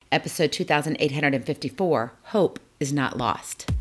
episode 2854, Hope is Not Lost.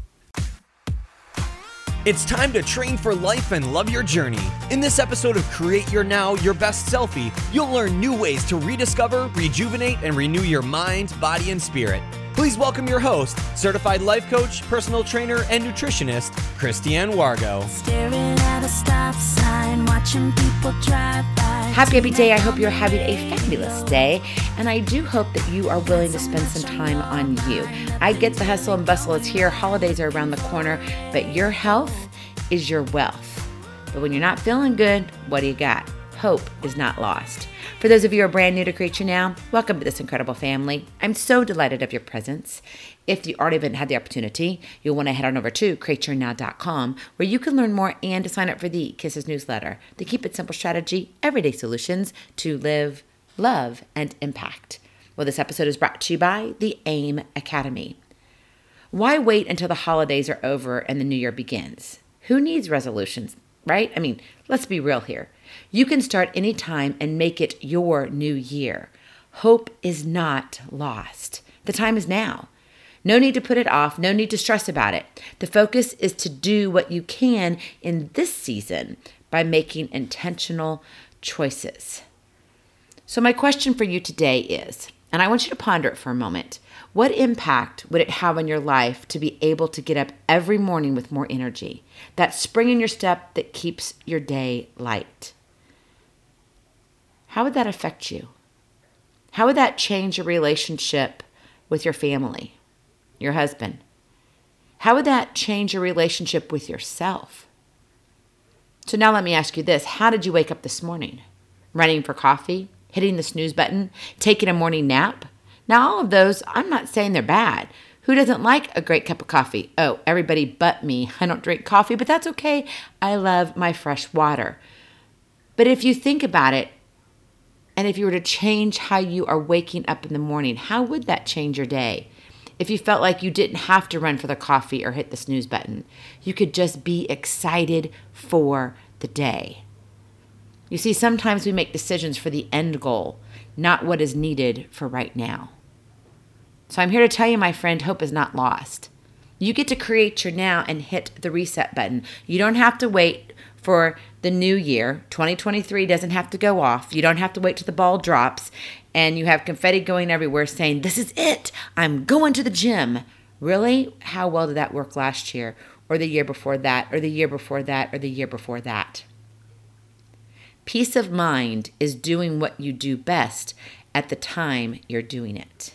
It's time to train for life and love your journey. In this episode of Create Your Now, Your Best Selfie, you'll learn new ways to rediscover, rejuvenate, and renew your mind, body, and spirit. Please welcome your host, certified life coach, personal trainer, and nutritionist, Christiane Wargo. Staring at a stop sign, watching people drive by. Happy day. I hope you're having a fabulous day, and I do hope that you are willing to spend some time on you. I get the hustle and bustle is here. Holidays are around the corner, but your health is your wealth. But when you're not feeling good, what do you got? Hope is not lost. For those of you who are brand new to Create Your Now, welcome to this incredible family. I'm so delighted of your presence. If you already haven't had the opportunity, you'll want to head on over to createyournow.com, where you can learn more and to sign up for the Kisses newsletter, the Keep It Simple strategy, everyday solutions to live, love, and impact. Well, this episode is brought to you by the AIM Academy. Why wait until the holidays are over and the new year begins? Who needs resolutions, right? I mean, let's be real here. You can start anytime and make it your new year. Hope is not lost. The time is now. No need to put it off. No need to stress about it. The focus is to do what you can in this season by making intentional choices. So my question for you today is, and I want you to ponder it for a moment, what impact would it have on your life to be able to get up every morning with more energy? That spring in your step that keeps your day light. How would that affect you? How would that change your relationship with your family, your husband? How would that change your relationship with yourself? So now let me ask you this. How did you wake up this morning? Running for coffee? Hitting the snooze button? Taking a morning nap? Now all of those, I'm not saying they're bad. Who doesn't like a great cup of coffee? Oh, everybody but me. I don't drink coffee, but that's okay. I love my fresh water. But if you think about it, and if you were to change how you are waking up in the morning, how would that change your day? If you felt like you didn't have to run for the coffee or hit the snooze button, you could just be excited for the day. You see, sometimes we make decisions for the end goal, not what is needed for right now. So I'm here to tell you, my friend, hope is not lost. You get to create your now and hit the reset button. You don't have to wait for the new year. 2023 doesn't have to go off. You don't have to wait till the ball drops and you have confetti going everywhere saying, this is it. I'm going to the gym. Really? How well did that work last year or the year before that or the year before that or the year before that? Peace of mind is doing what you do best at the time you're doing it.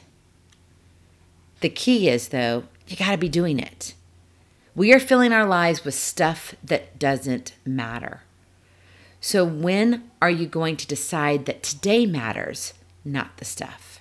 The key is, though, you got to be doing it. We are filling our lives with stuff that doesn't matter. So when are you going to decide that today matters, not the stuff?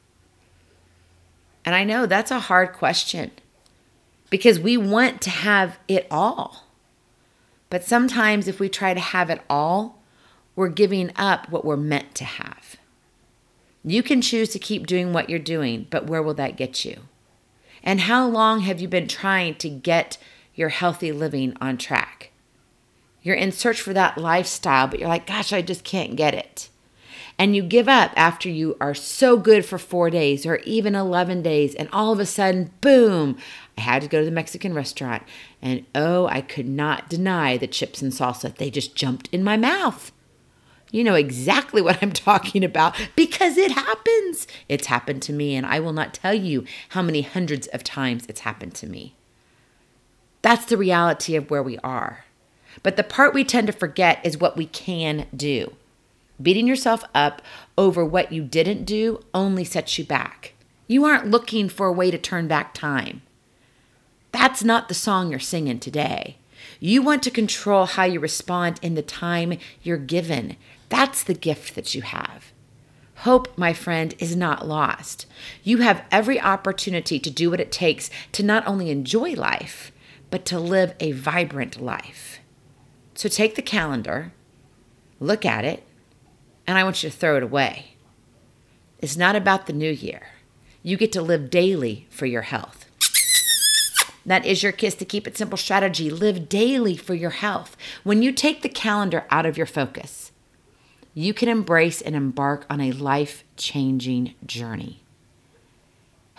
And I know that's a hard question because we want to have it all. But sometimes if we try to have it all, we're giving up what we're meant to have. You can choose to keep doing what you're doing, but where will that get you? And how long have you been trying to get your healthy living on track? You're in search for that lifestyle, but you're like, gosh, I just can't get it. And you give up after you are so good for 4 days or even 11 days. And all of a sudden, boom, I had to go to the Mexican restaurant. And oh, I could not deny the chips and salsa. They just jumped in my mouth. You know exactly what I'm talking about because it happens. It's happened to me, and I will not tell you how many hundreds of times it's happened to me. That's the reality of where we are. But the part we tend to forget is what we can do. Beating yourself up over what you didn't do only sets you back. You aren't looking for a way to turn back time. That's not the song you're singing today. You want to control how you respond in the time you're given. That's the gift that you have. Hope, my friend, is not lost. You have every opportunity to do what it takes to not only enjoy life, but to live a vibrant life. So take the calendar, look at it, and I want you to throw it away. It's not about the new year. You get to live daily for your health. That is your Kiss to Keep It Simple strategy. Live daily for your health. When you take the calendar out of your focus, you can embrace and embark on a life-changing journey.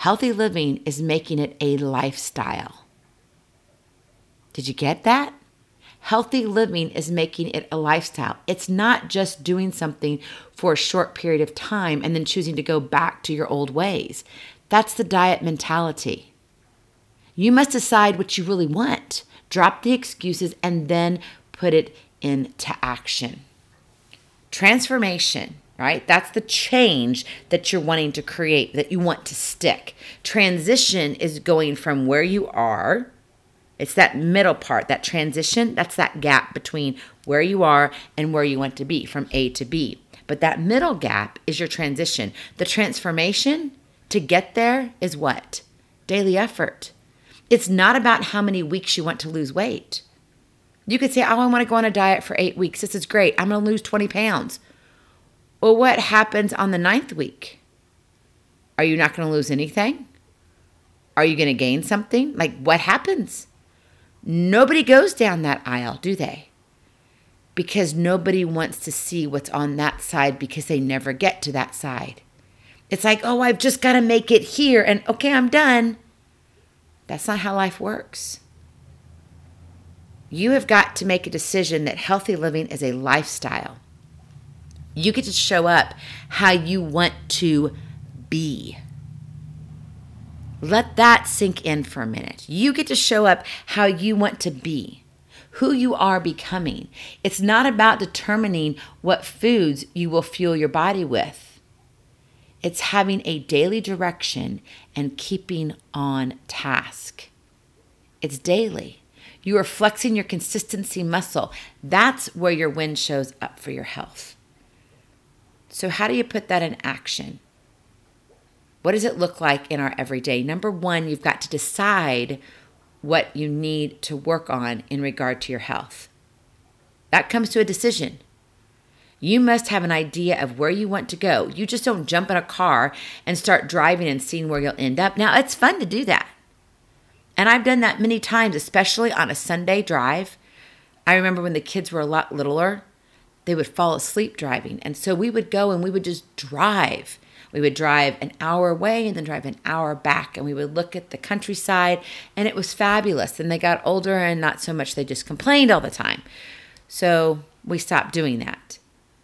Healthy living is making it a lifestyle. Did you get that? Healthy living is making it a lifestyle. It's not just doing something for a short period of time and then choosing to go back to your old ways. That's the diet mentality. You must decide what you really want. Drop the excuses and then put it into action. Transformation, right? That's the change that you're wanting to create, that you want to stick. Transition is going from where you are. It's that middle part, that transition. That's that gap between where you are and where you want to be, from A to B. But that middle gap is your transition. The transformation to get there is what? Daily effort. It's not about how many weeks you want to lose weight. You could say, oh, I want to go on a diet for 8 weeks. This is great. I'm going to lose 20 pounds. Well, what happens on the 9th week? Are you not going to lose anything? Are you going to gain something? Like, what happens? Nobody goes down that aisle, do they? Because nobody wants to see what's on that side because they never get to that side. It's like, oh, I've just got to make it here and okay, I'm done. That's not how life works. You have got to make a decision that healthy living is a lifestyle. You get to show up how you want to be. Let that sink in for a minute. You get to show up how you want to be, who you are becoming. It's not about determining what foods you will fuel your body with. It's having a daily direction and keeping on task. It's daily. You are flexing your consistency muscle. That's where your win shows up for your health. So how do you put that in action? What does it look like in our everyday? Number one, you've got to decide what you need to work on in regard to your health. That comes to a decision. You must have an idea of where you want to go. You just don't jump in a car and start driving and seeing where you'll end up. Now, it's fun to do that. And I've done that many times, especially on a Sunday drive. I remember when the kids were a lot littler, they would fall asleep driving. And so we would go and we would just drive. We would drive an hour away and then drive an hour back. And we would look at the countryside and it was fabulous. And they got older and not so much, they just complained all the time. So we stopped doing that.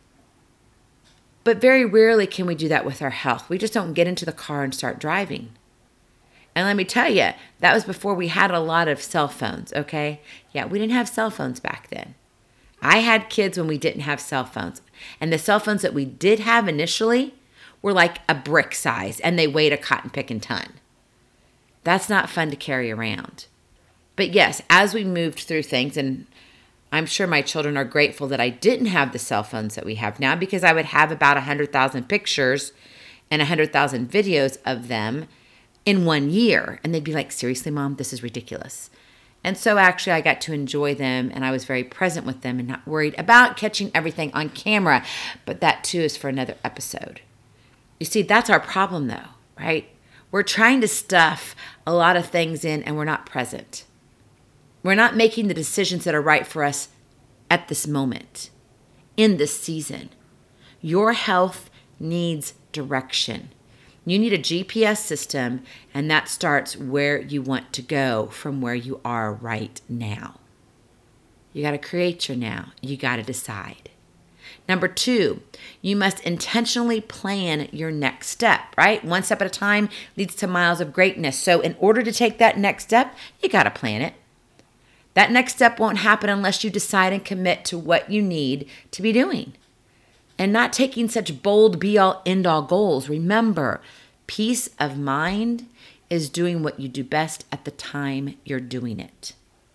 But very rarely can we do that with our health. We just don't get into the car and start driving. And let me tell you, that was before we had a lot of cell phones, okay? Yeah, we didn't have cell phones back then. I had kids when we didn't have cell phones. And the cell phones that we did have initially were like a brick size, and they weighed a cotton picking ton. That's not fun to carry around. But yes, as we moved through things, and I'm sure my children are grateful that I didn't have the cell phones that we have now, because I would have about 100,000 pictures and 100,000 videos of them in 1 year. And they'd be like, seriously, Mom, this is ridiculous. And so actually I got to enjoy them, and I was very present with them and not worried about catching everything on camera. But that too is for another episode. You see, that's our problem though, right? We're trying to stuff a lot of things in and we're not present. We're not making the decisions that are right for us at this moment, in this season. Your health needs direction. You need a GPS system, and that starts where you want to go from where you are right now. You got to create your now. You got to decide. Number 2, you must intentionally plan your next step, right? One step at a time leads to miles of greatness. So in order to take that next step, you got to plan it. That next step won't happen unless you decide and commit to what you need to be doing. And not taking such bold be-all, end-all goals. Remember, peace of mind is doing what you do best at the time you're doing it.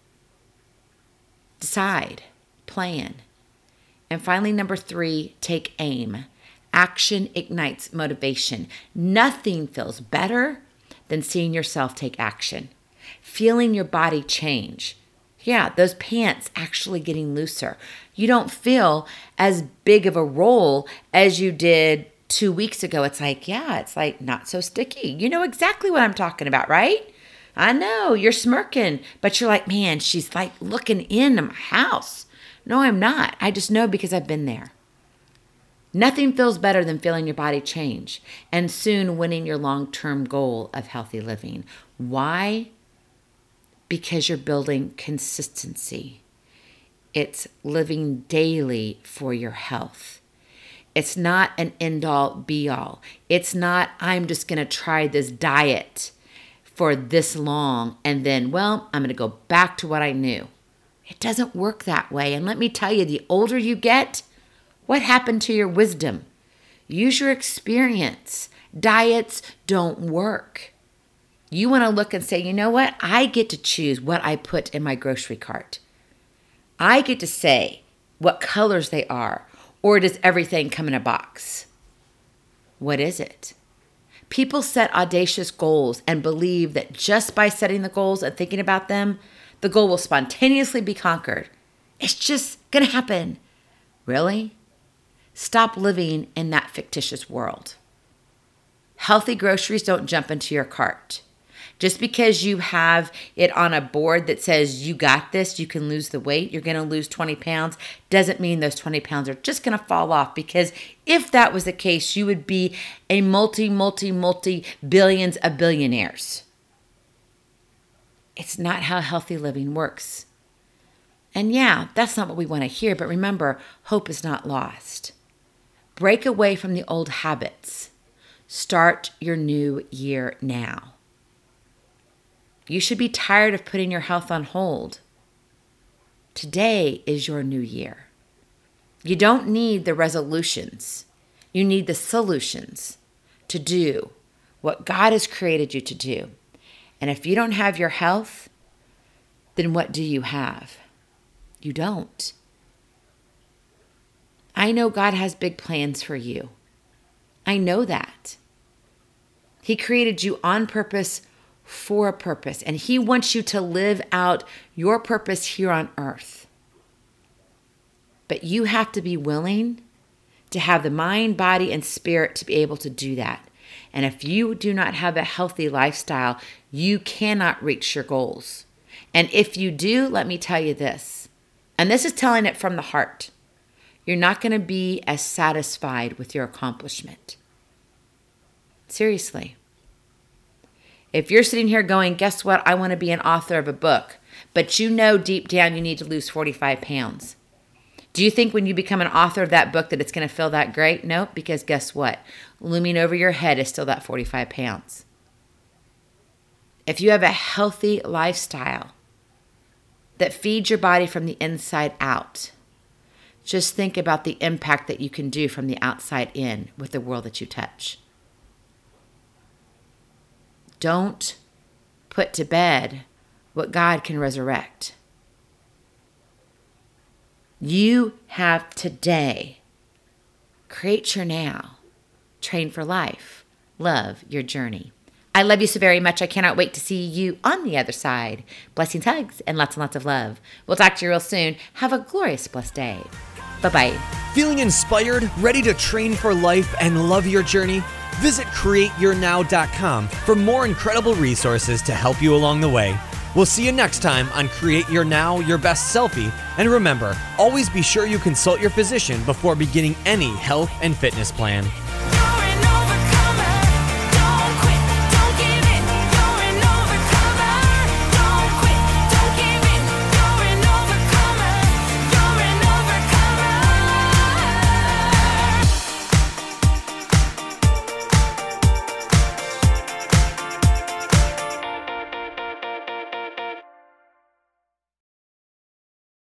Decide, plan. And finally, number 3, take aim. Action ignites motivation. Nothing feels better than seeing yourself take action, feeling your body change. Yeah, those pants actually getting looser. You don't feel as big of a roll as you did 2 weeks ago. It's like, yeah, it's like not so sticky. You know exactly what I'm talking about, right? I know, you're smirking, but you're like, man, she's like looking into my house. No, I'm not. I just know because I've been there. Nothing feels better than feeling your body change and soon winning your long-term goal of healthy living. Why? Because you're building consistency. It's living daily for your health. It's not an end-all, be-all. It's not, I'm just going to try this diet for this long and then, well, I'm going to go back to what I knew. It doesn't work that way. And let me tell you, the older you get, what happened to your wisdom? Use your experience. Diets don't work. You want to look and say, you know what? I get to choose what I put in my grocery cart. I get to say what colors they are, or does everything come in a box? What is it? People set audacious goals and believe that just by setting the goals and thinking about them, the goal will spontaneously be conquered. It's just going to happen. Really? Stop living in that fictitious world. Healthy groceries don't jump into your cart. Just because you have it on a board that says you got this, you can lose the weight, you're going to lose 20 pounds, doesn't mean those 20 pounds are just going to fall off. Because if that was the case, you would be a multi-billions of billionaires. It's not how healthy living works. And yeah, that's not what we want to hear, but remember, hope is not lost. Break away from the old habits. Start your new year now. You should be tired of putting your health on hold. Today is your new year. You don't need the resolutions. You need the solutions to do what God has created you to do. And if you don't have your health, then what do you have? You don't. I know God has big plans for you. I know that. He created you on purpose for a purpose, and He wants you to live out your purpose here on earth. But you have to be willing to have the mind, body, and spirit to be able to do that. And if you do not have a healthy lifestyle, you cannot reach your goals. And if you do, let me tell you this, and this is telling it from the heart, you're not going to be as satisfied with your accomplishment. Seriously. If you're sitting here going, guess what? I want to be an author of a book, but you know deep down you need to lose 45 pounds. Do you think when you become an author of that book that it's going to feel that great? Nope, because guess what? Looming over your head is still that 45 pounds. If you have a healthy lifestyle that feeds your body from the inside out, just think about the impact that you can do from the outside in with the world that you touch. Don't put to bed what God can resurrect. You have today. Create your now. Train for life. Love your journey. I love you so very much. I cannot wait to see you on the other side. Blessings, hugs, and lots of love. We'll talk to you real soon. Have a glorious, blessed day. Bye-bye. Feeling inspired, ready to train for life and love your journey? Visit CreateYourNow.com for more incredible resources to help you along the way. We'll see you next time on Create Your Now, Your Best Selfie. And remember, always be sure you consult your physician before beginning any health and fitness plan.